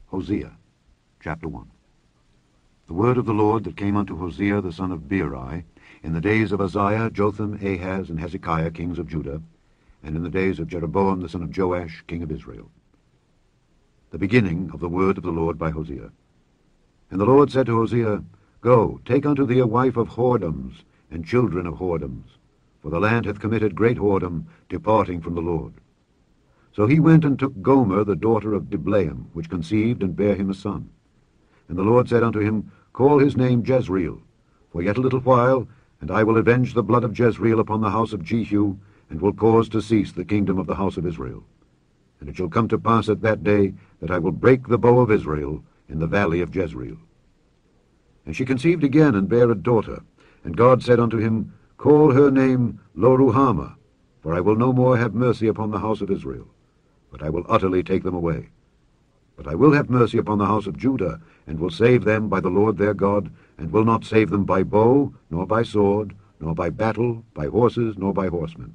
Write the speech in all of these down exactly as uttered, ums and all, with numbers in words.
Hosea, chapter one. The word of the Lord that came unto Hosea the son of Beeri, in the days of Uzziah, Jotham, Ahaz, and Hezekiah, kings of Judah, and in the days of Jeroboam the son of Joash, king of Israel. The beginning of the word of the Lord by Hosea. And the Lord said to Hosea, Go, take unto thee a wife of whoredoms, and children of whoredoms, for the land hath committed great whoredom, departing from the Lord. So he went and took Gomer the daughter of Diblaim, which conceived and bare him a son. And the Lord said unto him, Call his name Jezreel, for yet a little while, and I will avenge the blood of Jezreel upon the house of Jehu, and will cause to cease the kingdom of the house of Israel. And it shall come to pass at that day that I will break the bow of Israel in the valley of Jezreel. And she conceived again and bare a daughter, and God said unto him, Call her name Lo-ruhamah, for I will no more have mercy upon the house of Israel, but I will utterly take them away. But I will have mercy upon the house of Judah, and will save them by the Lord their God, and will not save them by bow, nor by sword, nor by battle, by horses, nor by horsemen.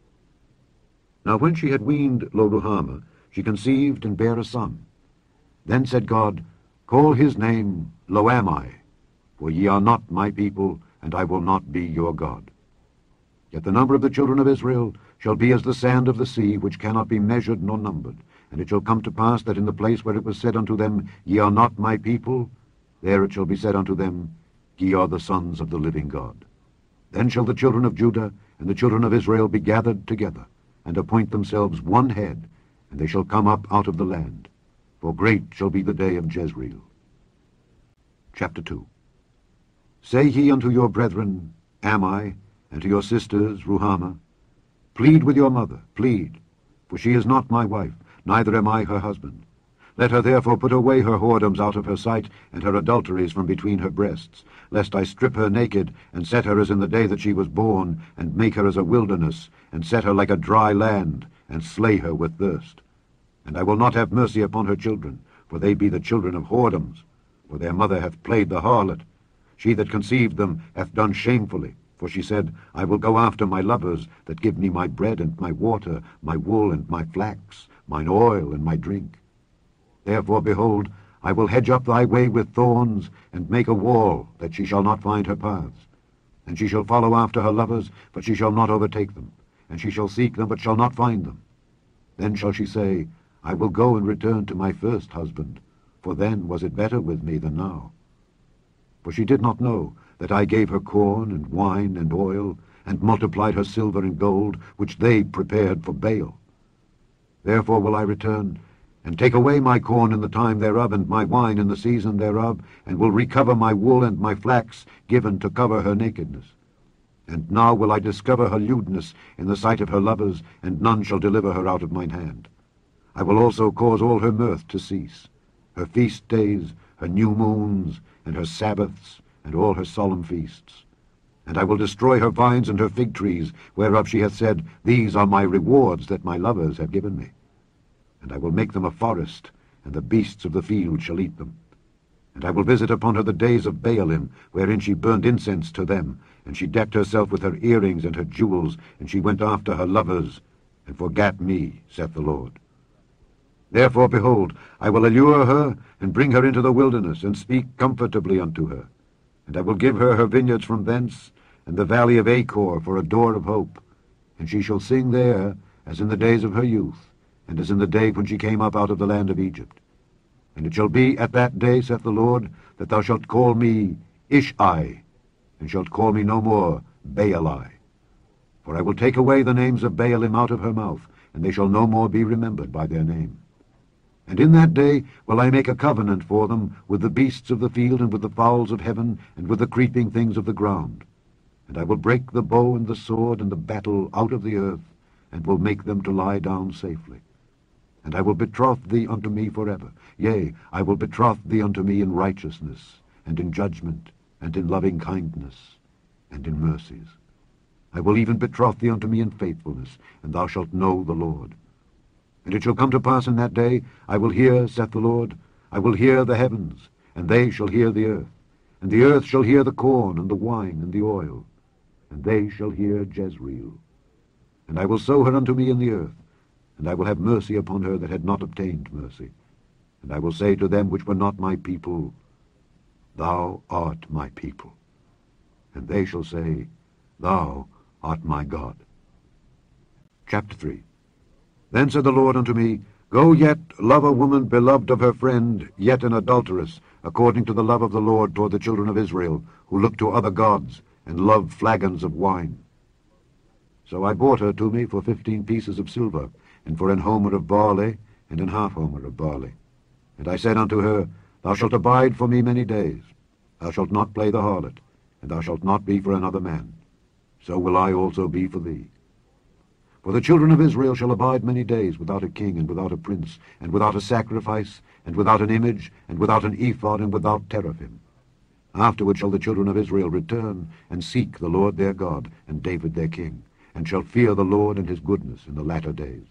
Now when she had weaned Lo-ruhamah, she conceived and bare a son. Then said God, Call his name Lo-ammi, for ye are not my people, and I will not be your God. Yet the number of the children of Israel shall be as the sand of the sea, which cannot be measured nor numbered. And it shall come to pass that in the place where it was said unto them, Ye are not my people, there it shall be said unto them, Ye are the sons of the living God. Then shall the children of Judah and the children of Israel be gathered together, and appoint themselves one head, and they shall come up out of the land. For great shall be the day of Jezreel. Chapter two. Say ye unto your brethren, Ammi, and to your sisters, Ruhamah, Plead with your mother, plead, for she is not my wife, neither am I her husband. Let her therefore put away her whoredoms out of her sight, and her adulteries from between her breasts, lest I strip her naked, and set her as in the day that she was born, and make her as a wilderness, and set her like a dry land, and slay her with thirst. And I will not have mercy upon her children, for they be the children of whoredoms, for their mother hath played the harlot. She that conceived them hath done shamefully, for she said, I will go after my lovers, that give me my bread and my water, my wool and my flax, mine oil and my drink. Therefore, behold, I will hedge up thy way with thorns, and make a wall, that she shall not find her paths. And she shall follow after her lovers, but she shall not overtake them. And she shall seek them, but shall not find them. Then shall she say, I will go and return to my first husband, for then was it better with me than now. For she did not know that I gave her corn and wine and oil, and multiplied her silver and gold, which they prepared for Baal. Therefore will I return, and take away my corn in the time thereof, and my wine in the season thereof, and will recover my wool and my flax, given to cover her nakedness. And now will I discover her lewdness in the sight of her lovers, and none shall deliver her out of mine hand. I will also cause all her mirth to cease, her feast days, her new moons, and her Sabbaths, and all her solemn feasts. And I will destroy her vines and her fig trees, whereof she hath said, These are my rewards that my lovers have given me. And I will make them a forest, and the beasts of the field shall eat them. And I will visit upon her the days of Baalim, wherein she burned incense to them, and she decked herself with her earrings and her jewels, and she went after her lovers, and forgat me, saith the Lord. Therefore, behold, I will allure her, and bring her into the wilderness, and speak comfortably unto her. And I will give her her vineyards from thence, and the valley of Achor for a door of hope. And she shall sing there, as in the days of her youth, and as in the day when she came up out of the land of Egypt. And it shall be at that day, saith the Lord, that thou shalt call me Ish-ai, and shalt call me no more Baali. For I will take away the names of Baalim out of her mouth, and they shall no more be remembered by their name. And in that day will I make a covenant for them with the beasts of the field, and with the fowls of heaven, and with the creeping things of the ground. And I will break the bow and the sword and the battle out of the earth, and will make them to lie down safely. And I will betroth thee unto me forever. Yea, I will betroth thee unto me in righteousness, and in judgment, and in loving kindness, and in mercies. I will even betroth thee unto me in faithfulness, and thou shalt know the Lord. And it shall come to pass in that day, I will hear, saith the Lord, I will hear the heavens, and they shall hear the earth, and the earth shall hear the corn, and the wine, and the oil, and they shall hear Jezreel. And I will sow her unto me in the earth, and I will have mercy upon her that had not obtained mercy. And I will say to them which were not my people, Thou art my people. And they shall say, Thou art my God. Chapter three. Then said the Lord unto me, Go yet, love a woman beloved of her friend, yet an adulteress, according to the love of the Lord toward the children of Israel, who look to other gods, and love flagons of wine. So I bought her to me for fifteen pieces of silver, and for an homer of barley, and an half homer of barley. And I said unto her, Thou shalt abide for me many days. Thou shalt not play the harlot, and thou shalt not be for another man. So will I also be for thee. For the children of Israel shall abide many days without a king, and without a prince, and without a sacrifice, and without an image, and without an ephod, and without teraphim. Afterward shall the children of Israel return, and seek the Lord their God, and David their king, and shall fear the Lord and his goodness in the latter days.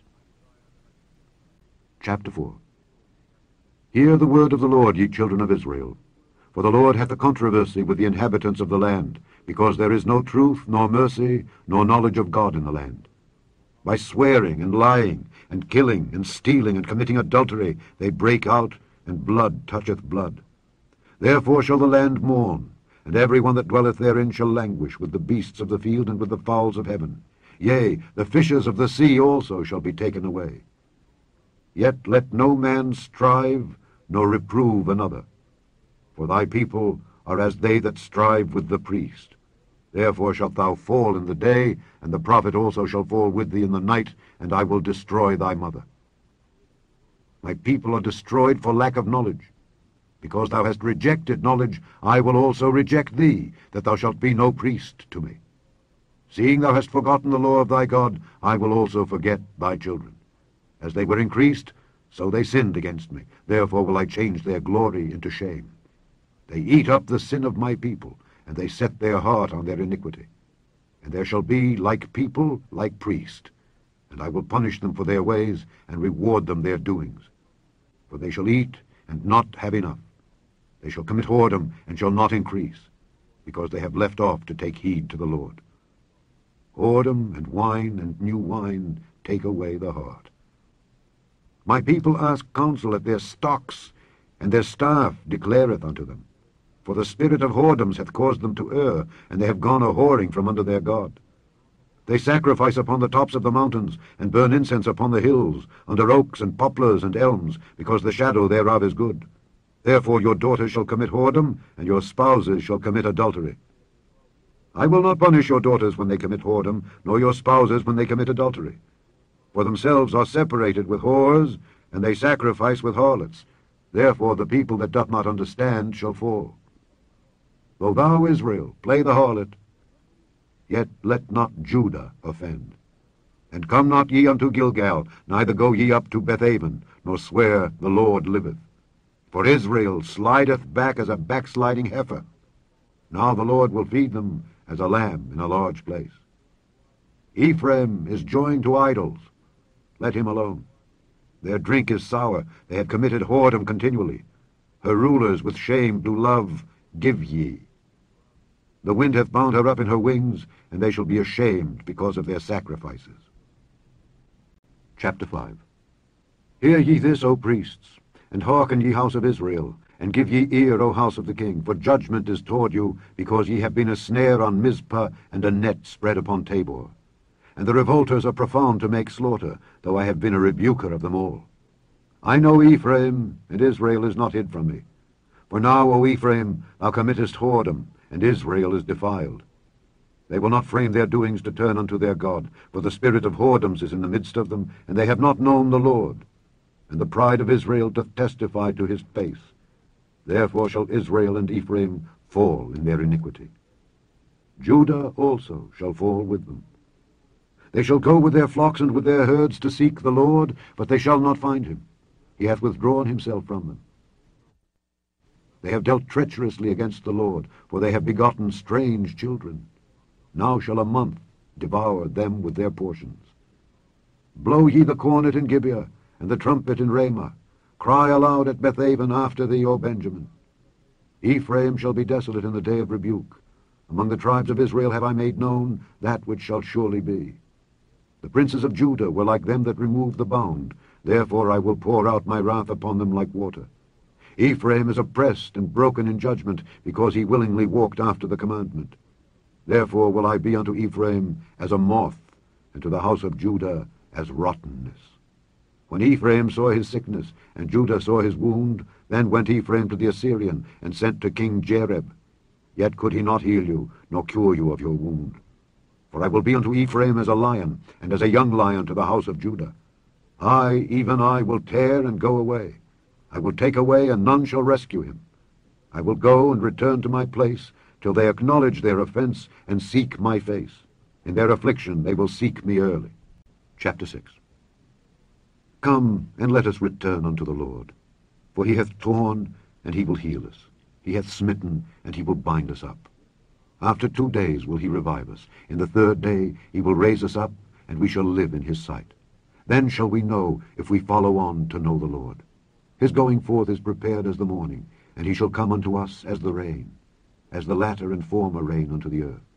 Chapter four. Hear the word of the Lord, ye children of Israel. For the Lord hath a controversy with the inhabitants of the land, because there is no truth, nor mercy, nor knowledge of God in the land. By swearing and lying, and killing, and stealing, and committing adultery, they break out, and blood toucheth blood. Therefore shall the land mourn, and every one that dwelleth therein shall languish with the beasts of the field and with the fowls of heaven. Yea, the fishes of the sea also shall be taken away. Yet let no man strive, nor reprove another. For thy people are as they that strive with the priest. Therefore shalt thou fall in the day, and the prophet also shall fall with thee in the night, and I will destroy thy mother. My people are destroyed for lack of knowledge. Because thou hast rejected knowledge, I will also reject thee, that thou shalt be no priest to me. Seeing thou hast forgotten the law of thy God, I will also forget thy children. As they were increased, so they sinned against me. Therefore will I change their glory into shame. They eat up the sin of my people, and they set their heart on their iniquity. And there shall be like people, like priest. And I will punish them for their ways, and reward them their doings. For they shall eat, and not have enough. They shall commit whoredom, and shall not increase, because they have left off to take heed to the Lord. Whoredom and wine and new wine take away the heart. My people ask counsel at their stocks, and their staff declareth unto them. For the spirit of whoredoms hath caused them to err, and they have gone a-whoring from under their God. They sacrifice upon the tops of the mountains, and burn incense upon the hills, under oaks and poplars and elms, because the shadow thereof is good. Therefore your daughters shall commit whoredom, and your spouses shall commit adultery. I will not punish your daughters when they commit whoredom, nor your spouses when they commit adultery. For themselves are separated with whores, and they sacrifice with harlots. Therefore the people that doth not understand shall fall. Though thou, Israel, play the harlot, yet let not Judah offend. And come not ye unto Gilgal, neither go ye up to Bethaven, nor swear the Lord liveth. For Israel slideth back as a backsliding heifer. Now the Lord will feed them as a lamb in a large place. Ephraim is joined to idols. Let him alone. Their drink is sour. They have committed whoredom continually. Her rulers with shame do love give ye. The wind hath bound her up in her wings, and they shall be ashamed because of their sacrifices. Chapter five. Hear ye this, O priests, and hearken, ye house of Israel, and give ye ear, O house of the king, for judgment is toward you, because ye have been a snare on Mizpah, and a net spread upon Tabor. And the revolters are profound to make slaughter, though I have been a rebuker of them all. I know Ephraim, and Israel is not hid from me. For now, O Ephraim, thou committest whoredom, and Israel is defiled. They will not frame their doings to turn unto their God, for the spirit of whoredoms is in the midst of them, and they have not known the Lord. And the pride of Israel doth testify to his face. Therefore shall Israel and Ephraim fall in their iniquity. Judah also shall fall with them. They shall go with their flocks and with their herds to seek the Lord, but they shall not find him. He hath withdrawn himself from them. They have dealt treacherously against the Lord, for they have begotten strange children. Now shall a month devour them with their portions. Blow ye the cornet in Gibeah, and the trumpet in Ramah. Cry aloud at Bethaven after thee, O Benjamin. Ephraim shall be desolate in the day of rebuke. Among the tribes of Israel have I made known that which shall surely be. The princes of Judah were like them that remove the bound. Therefore I will pour out my wrath upon them like water. Ephraim is oppressed and broken in judgment, because he willingly walked after the commandment. Therefore will I be unto Ephraim as a moth, and to the house of Judah as rottenness. When Ephraim saw his sickness, and Judah saw his wound, then went Ephraim to the Assyrian, and sent to King Jareb. Yet could he not heal you, nor cure you of your wound. For I will be unto Ephraim as a lion, and as a young lion to the house of Judah. I, even I, will tear and go away. I will take away, and none shall rescue him. I will go and return to my place, till they acknowledge their offense, and seek my face. In their affliction they will seek me early. Chapter six. Come, and let us return unto the Lord. For he hath torn, and he will heal us. He hath smitten, and he will bind us up. After two days will he revive us. In the third day he will raise us up, and we shall live in his sight. Then shall we know, if we follow on to know the Lord. His going forth is prepared as the morning, and he shall come unto us as the rain, as the latter and former rain unto the earth.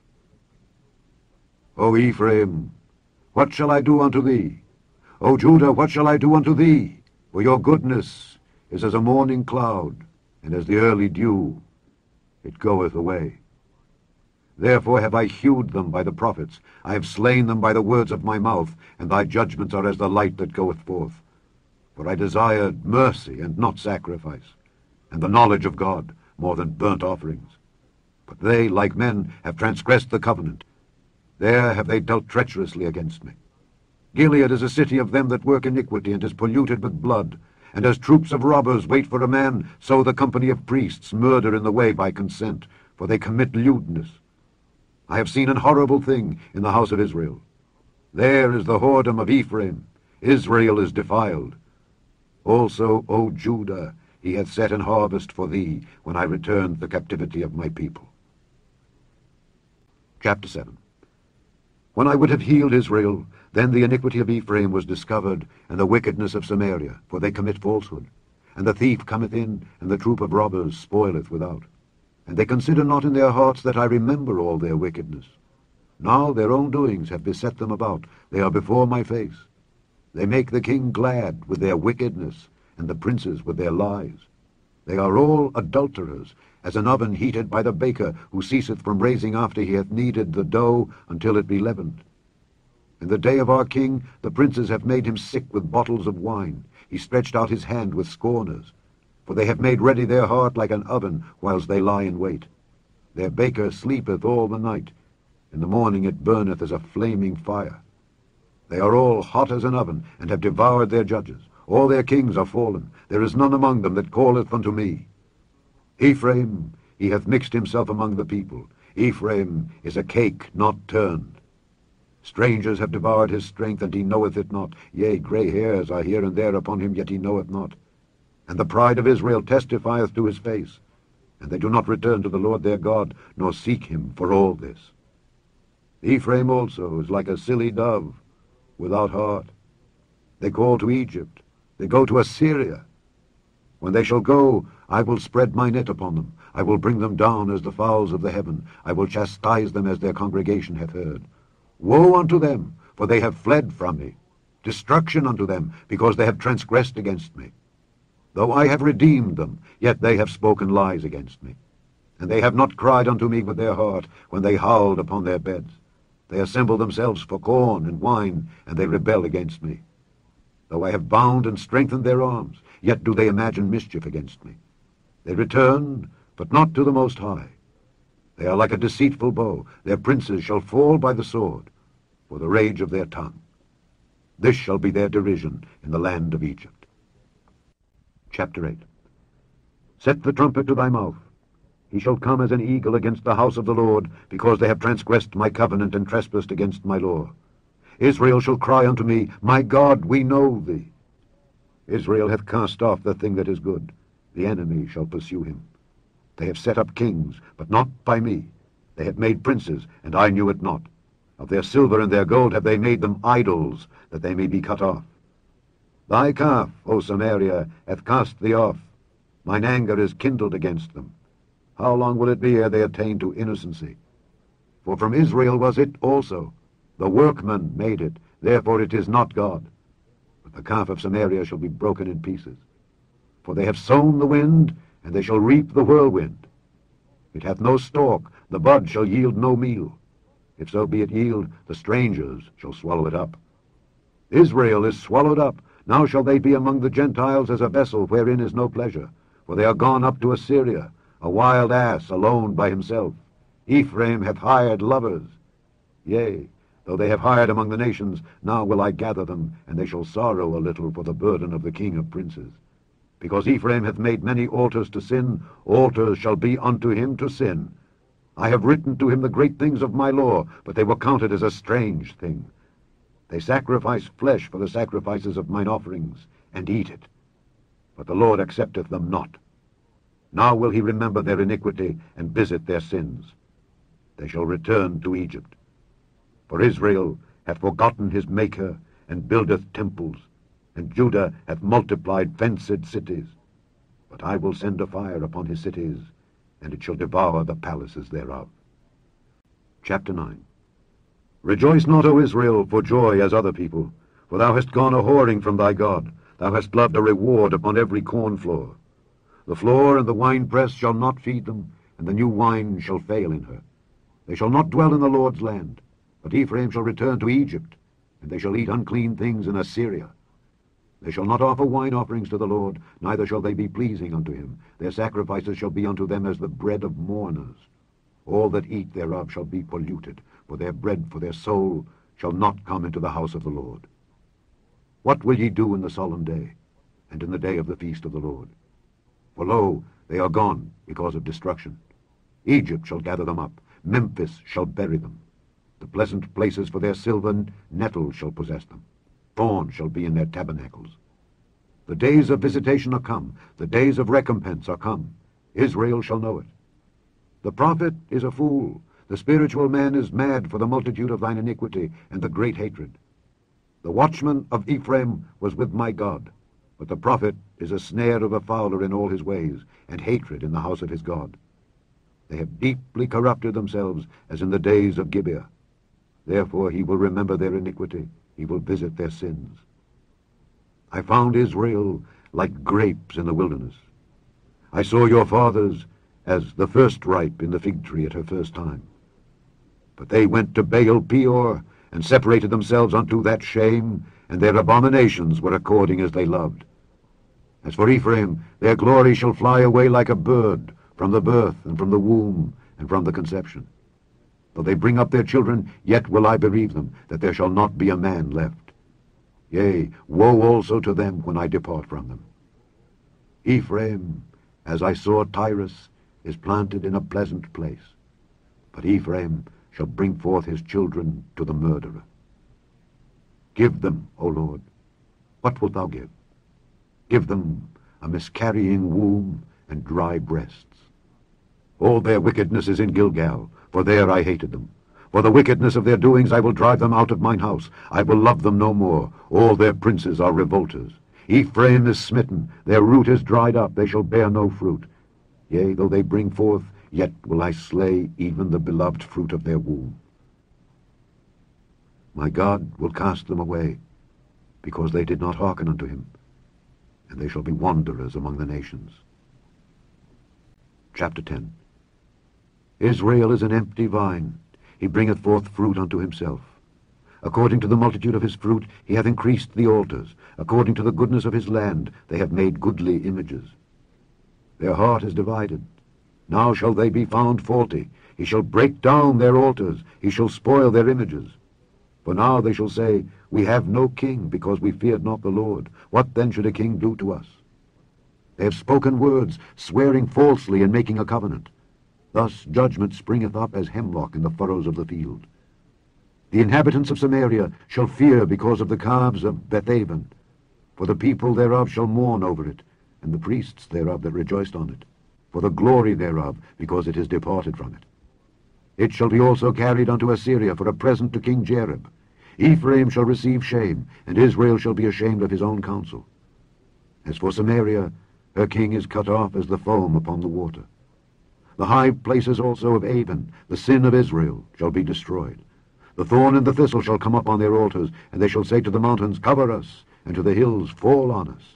O Ephraim, what shall I do unto thee? O Judah, what shall I do unto thee? For your goodness is as a morning cloud, and as the early dew, it goeth away. Therefore have I hewed them by the prophets, I have slain them by the words of my mouth, and thy judgments are as the light that goeth forth. For I desired mercy and not sacrifice, and the knowledge of God more than burnt offerings. But they, like men, have transgressed the covenant. There have they dealt treacherously against me. Gilead is a city of them that work iniquity, and is polluted with blood. And as troops of robbers wait for a man, so the company of priests murder in the way by consent, for they commit lewdness. I have seen an horrible thing in the house of Israel. There is the whoredom of Ephraim. Israel is defiled. Also, O Judah, he hath set an harvest for thee, when I returned the captivity of my people. Chapter seven. When I would have healed Israel, then the iniquity of Ephraim was discovered, and the wickedness of Samaria, for they commit falsehood. And the thief cometh in, and the troop of robbers spoileth without. And they consider not in their hearts that I remember all their wickedness. Now their own doings have beset them about, they are before my face. They make the king glad with their wickedness, and the princes with their lies. They are all adulterers, as an oven heated by the baker, who ceaseth from raising after he hath kneaded the dough until it be leavened. In the day of our king the princes have made him sick with bottles of wine. He stretched out his hand with scorners. For they have made ready their heart like an oven, whilst they lie in wait. Their baker sleepeth all the night. In the morning it burneth as a flaming fire. They are all hot as an oven, and have devoured their judges. All their kings are fallen. There is none among them that calleth unto me. Ephraim, he hath mixed himself among the people. Ephraim is a cake not turned. Strangers have devoured his strength, and he knoweth it not. Yea, grey hairs are here and there upon him, yet he knoweth not. And the pride of Israel testifieth to his face. And they do not return to the Lord their God, nor seek him for all this. Ephraim also is like a silly dove, without heart. They call to Egypt, they go to Assyria. When they shall go, I will spread my net upon them. I will bring them down as the fowls of the heaven. I will chastise them as their congregation hath heard. Woe unto them, for they have fled from me. Destruction unto them, because they have transgressed against me. Though I have redeemed them, yet they have spoken lies against me. And they have not cried unto me with their heart, when they howled upon their beds. They assemble themselves for corn and wine, and they rebel against me. Though I have bound and strengthened their arms, yet do they imagine mischief against me. They return, but not to the Most High. They are like a deceitful bow. Their princes shall fall by the sword, for the rage of their tongue. This shall be their derision in the land of Egypt. Chapter eight. Set the trumpet to thy mouth. He shall come as an eagle against the house of the Lord, because they have transgressed my covenant and trespassed against my law. Israel shall cry unto me, My God, we know thee. Israel hath cast off the thing that is good. The enemy shall pursue him. They have set up kings, but not by me. They have made princes, and I knew it not. Of their silver and their gold have they made them idols, that they may be cut off. Thy calf, O Samaria, hath cast thee off. Mine anger is kindled against them. How long will it be ere they attain to innocency? For from Israel was it also. The workman made it, therefore it is not God. But the calf of Samaria shall be broken in pieces. For they have sown the wind, and they shall reap the whirlwind. It hath no stalk, the bud shall yield no meal. If so be it yield, the strangers shall swallow it up. Israel is swallowed up. Now shall they be among the Gentiles as a vessel wherein is no pleasure. For they are gone up to Assyria, a wild ass alone by himself. Ephraim hath hired lovers. Yea, though they have hired among the nations, now will I gather them, and they shall sorrow a little for the burden of the king of princes. Because Ephraim hath made many altars to sin, altars shall be unto him to sin. I have written to him the great things of my law, but they were counted as a strange thing. They sacrifice flesh for the sacrifices of mine offerings, and eat it. But the Lord accepteth them not. Now will he remember their iniquity, and visit their sins. They shall return to Egypt. For Israel hath forgotten his Maker, and buildeth temples, and Judah hath multiplied fenced cities. But I will send a fire upon his cities, and it shall devour the palaces thereof. Chapter nine. Rejoice not, O Israel, for joy as other people, for thou hast gone a-whoring from thy God. Thou hast loved a reward upon every corn floor. The floor and the winepress shall not feed them, and the new wine shall fail in her. They shall not dwell in the Lord's land, but Ephraim shall return to Egypt, and they shall eat unclean things in Assyria. They shall not offer wine offerings to the Lord, neither shall they be pleasing unto him. Their sacrifices shall be unto them as the bread of mourners. All that eat thereof shall be polluted, for their bread for their soul shall not come into the house of the Lord. What will ye do in the solemn day, and in the day of the feast of the Lord? For lo, they are gone because of destruction. Egypt shall gather them up, Memphis shall bury them. The pleasant places for their silver nettles shall possess them. Thorn shall be in their tabernacles. The days of visitation are come, the days of recompense are come. Israel shall know it. The prophet is a fool, the spiritual man is mad for the multitude of thine iniquity and the great hatred. The watchman of Ephraim was with my God, but the prophet is a snare of a fowler in all his ways, and hatred in the house of his God. They have deeply corrupted themselves, as in the days of Gibeah. Therefore he will remember their iniquity, he will visit their sins. I found Israel like grapes in the wilderness. I saw your fathers as the first ripe in the fig tree at her first time. But they went to Baal Peor, and separated themselves unto that shame, and their abominations were according as they loved. As for Ephraim, their glory shall fly away like a bird, from the birth, and from the womb, and from the conception. Though they bring up their children, yet will I bereave them, that there shall not be a man left. Yea, woe also to them when I depart from them. Ephraim, as I saw Tyrus, is planted in a pleasant place, but Ephraim shall bring forth his children to the murderer. Give them, O Lord, what wilt thou give? Give them a miscarrying womb and dry breasts. All their wickedness is in Gilgal, for there I hated them. For the wickedness of their doings I will drive them out of mine house. I will love them no more. All their princes are revolters. Ephraim is smitten, their root is dried up, they shall bear no fruit. Yea, though they bring forth, yet will I slay even the beloved fruit of their womb. My God will cast them away, because they did not hearken unto him, and they shall be wanderers among the nations. Chapter ten. Israel is an empty vine, he bringeth forth fruit unto himself. According to the multitude of his fruit he hath increased the altars, according to the goodness of his land they have made goodly images. Their heart is divided. Now shall they be found faulty. He shall break down their altars. He shall spoil their images. For now they shall say, We have no king, because we feared not the Lord. What then should a king do to us? They have spoken words, swearing falsely and making a covenant. Thus judgment springeth up as hemlock in the furrows of the field. The inhabitants of Samaria shall fear because of the calves of Bethaven. For the people thereof shall mourn over it, and the priests thereof that rejoiced on it, for the glory thereof, because it is departed from it. It shall be also carried unto Assyria for a present to King Jareb. Ephraim shall receive shame, and Israel shall be ashamed of his own counsel. As for Samaria, her king is cut off as the foam upon the water. The high places also of Avon, the sin of Israel, shall be destroyed. The thorn and the thistle shall come up on their altars, and they shall say to the mountains, Cover us, and to the hills, fall on us.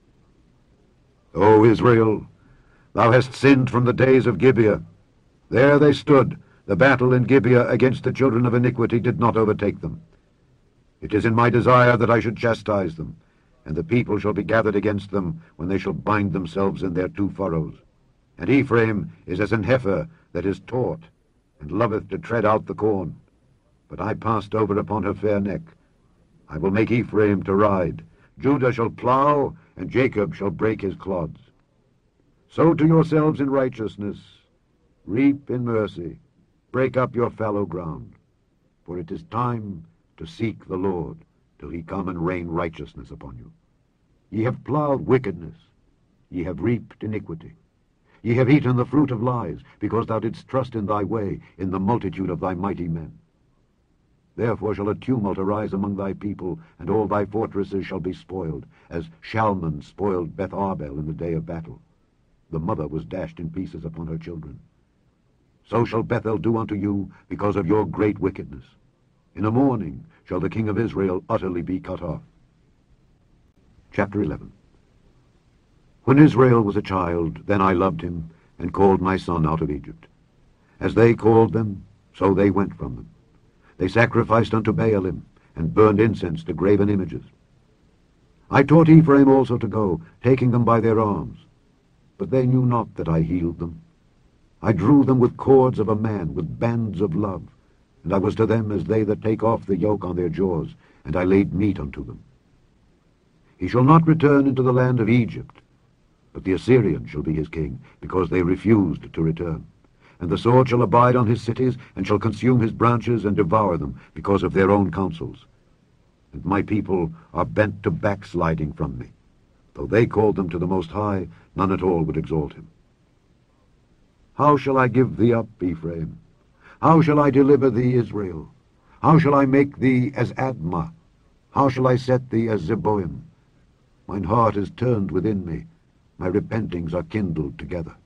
O Israel, thou hast sinned from the days of Gibeah. There they stood. The battle in Gibeah against the children of iniquity did not overtake them. It is in my desire that I should chastise them, and the people shall be gathered against them when they shall bind themselves in their two furrows. And Ephraim is as an heifer that is taught, and loveth to tread out the corn. But I passed over upon her fair neck. I will make Ephraim to ride. Judah shall plow, and Jacob shall break his clods. Sow to yourselves in righteousness, reap in mercy, break up your fallow ground. For it is time to seek the Lord, till he come and rain righteousness upon you. Ye have plowed wickedness, ye have reaped iniquity. Ye have eaten the fruit of lies, because thou didst trust in thy way, in the multitude of thy mighty men. Therefore shall a tumult arise among thy people, and all thy fortresses shall be spoiled, as Shalman spoiled Beth Arbel in the day of battle. The mother was dashed in pieces upon her children. So shall Bethel do unto you, because of your great wickedness. In a morning shall the king of Israel utterly be cut off. Chapter eleven. When Israel was a child, then I loved him, and called my son out of Egypt. As they called them, so they went from them. They sacrificed unto Baalim, and burned incense to graven images. I taught Ephraim also to go, taking them by their arms. But they knew not that I healed them. I drew them with cords of a man, with bands of love. And I was to them as they that take off the yoke on their jaws, and I laid meat unto them. He shall not return into the land of Egypt, but the Assyrian shall be his king, because they refused to return. And the sword shall abide on his cities, and shall consume his branches, and devour them, because of their own counsels. And my people are bent to backsliding from me. Though they called them to the Most High, none at all would exalt him. How shall I give thee up, Ephraim? How shall I deliver thee, Israel? How shall I make thee as Admah? How shall I set thee as Zeboim? Mine heart is turned within me, my repentings are kindled together.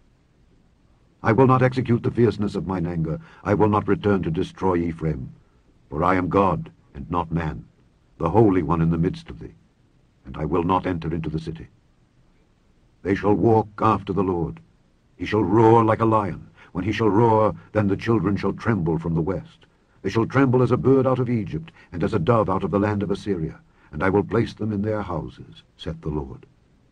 I will not execute the fierceness of mine anger. I will not return to destroy Ephraim. For I am God, and not man, the Holy One in the midst of thee, and I will not enter into the city. They shall walk after the Lord. He shall roar like a lion. When he shall roar, then the children shall tremble from the west. They shall tremble as a bird out of Egypt, and as a dove out of the land of Assyria. And I will place them in their houses, saith the Lord.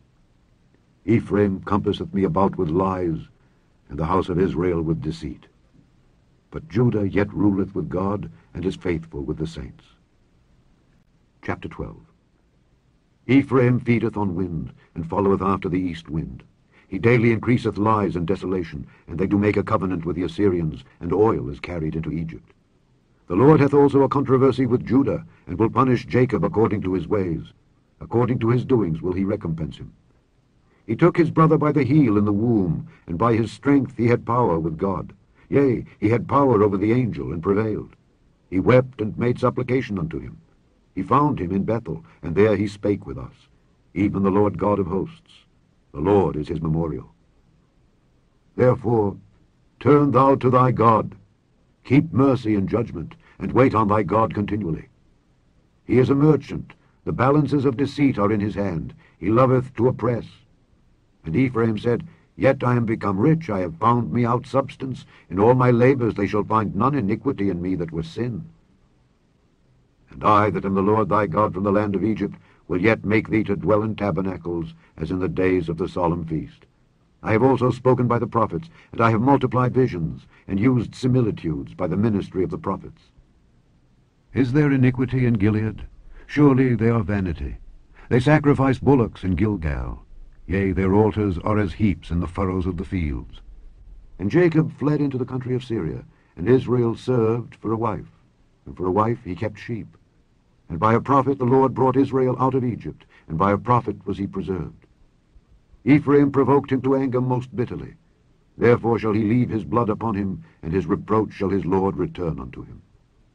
Ephraim compasseth me about with lies, and the house of Israel with deceit. But Judah yet ruleth with God, and is faithful with the saints. Chapter twelve. Ephraim feedeth on wind, and followeth after the east wind. He daily increaseth lies and desolation, and they do make a covenant with the Assyrians, and oil is carried into Egypt. The Lord hath also a controversy with Judah, and will punish Jacob according to his ways. According to his doings will he recompense him. He took his brother by the heel in the womb, and by his strength he had power with God. Yea, he had power over the angel, and prevailed. He wept and made supplication unto him. He found him in Bethel, and there he spake with us, even the Lord God of hosts. The Lord is his memorial. Therefore, turn thou to thy God. Keep mercy and judgment, and wait on thy God continually. He is a merchant. The balances of deceit are in his hand. He loveth to oppress. And Ephraim said, Yet I am become rich, I have found me out substance. In all my labors they shall find none iniquity in me that was sin. And I, that am the Lord thy God from the land of Egypt, will yet make thee to dwell in tabernacles, as in the days of the solemn feast. I have also spoken by the prophets, and I have multiplied visions, and used similitudes by the ministry of the prophets. Is there iniquity in Gilead? Surely they are vanity. They sacrifice bullocks in Gilgal. Yea, their altars are as heaps in the furrows of the fields. And Jacob fled into the country of Syria, and Israel served for a wife, and for a wife he kept sheep. And by a prophet the Lord brought Israel out of Egypt, and by a prophet was he preserved. Ephraim provoked him to anger most bitterly. Therefore shall he leave his blood upon him, and his reproach shall his Lord return unto him.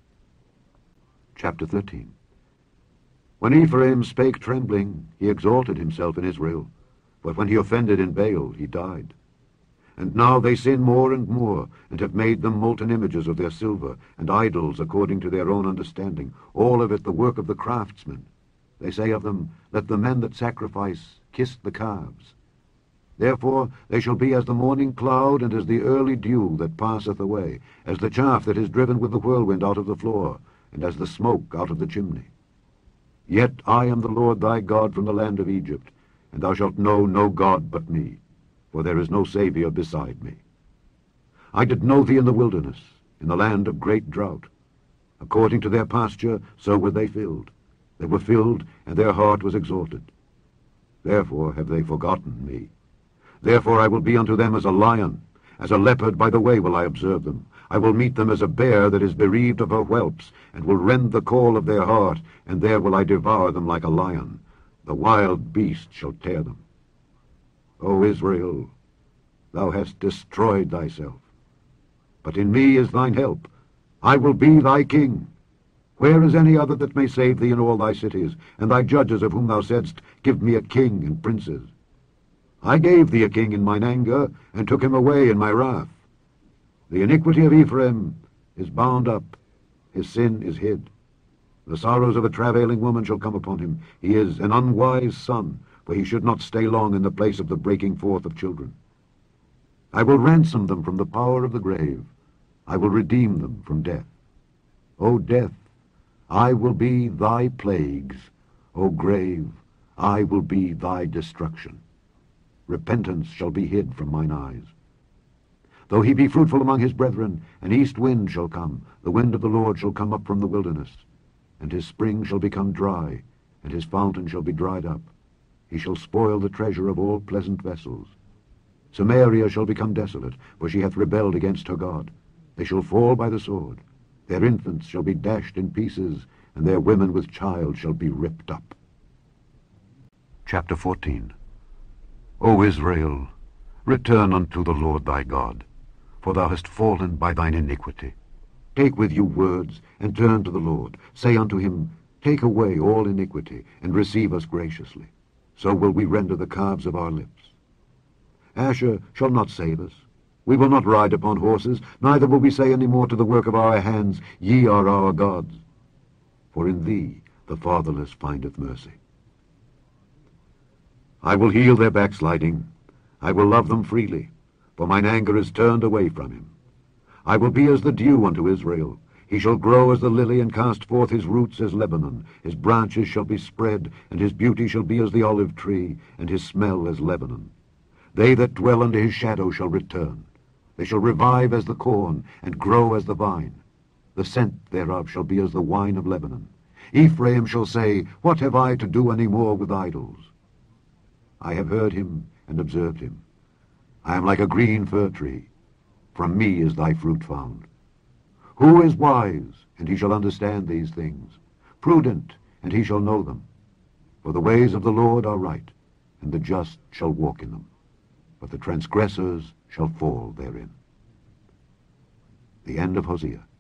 Chapter thirteen. When Ephraim spake trembling, he exalted himself in Israel. But when he offended in Baal, he died. And now they sin more and more, and have made them molten images of their silver, and idols according to their own understanding, all of it the work of the craftsmen. They say of them, Let the men that sacrifice kiss the calves. Therefore they shall be as the morning cloud, and as the early dew that passeth away, as the chaff that is driven with the whirlwind out of the floor, and as the smoke out of the chimney. Yet I am the Lord thy God from the land of Egypt, and thou shalt know no God but me, for there is no Saviour beside me. I did know thee in the wilderness, in the land of great drought. According to their pasture, so were they filled. They were filled, and their heart was exalted. Therefore have they forgotten me. Therefore I will be unto them as a lion, as a leopard by the way will I observe them. I will meet them as a bear that is bereaved of her whelps, and will rend the caul of their heart, and there will I devour them like a lion. The wild beast shall tear them. O Israel, thou hast destroyed thyself. But in me is thine help. I will be thy king. Where is any other that may save thee in all thy cities, and thy judges of whom thou saidst, Give me a king and princes? I gave thee a king in mine anger, and took him away in my wrath. The iniquity of Ephraim is bound up, his sin is hid. The sorrows of a travailing woman shall come upon him. He is an unwise son, for he should not stay long in the place of the breaking forth of children. I will ransom them from the power of the grave. I will redeem them from death. O death, I will be thy plagues. O grave, I will be thy destruction. Repentance shall be hid from mine eyes. Though he be fruitful among his brethren, an east wind shall come, the wind of the Lord shall come up from the wilderness, and his spring shall become dry, and his fountain shall be dried up. He shall spoil the treasure of all pleasant vessels. Samaria shall become desolate, for she hath rebelled against her God. They shall fall by the sword. Their infants shall be dashed in pieces, and their women with child shall be ripped up. Chapter fourteen. O Israel, return unto the Lord thy God, for thou hast fallen by thine iniquity. Take with you words, and turn to the Lord. Say unto him, Take away all iniquity, and receive us graciously. So will we render the calves of our lips. Asher shall not save us. We will not ride upon horses, neither will we say any more to the work of our hands, Ye are our gods. For in thee the fatherless findeth mercy. I will heal their backsliding. I will love them freely, for mine anger is turned away from him. I will be as the dew unto Israel. He shall grow as the lily, and cast forth his roots as Lebanon. His branches shall be spread, and his beauty shall be as the olive tree, and his smell as Lebanon. They that dwell under his shadow shall return. They shall revive as the corn, and grow as the vine. The scent thereof shall be as the wine of Lebanon. Ephraim shall say, What have I to do any more with idols? I have heard him and observed him. I am like a green fir tree. From me is thy fruit found. Who is wise, and he shall understand these things? Prudent, and he shall know them. For the ways of the Lord are right, and the just shall walk in them, but the transgressors shall fall therein. The end of Hosea.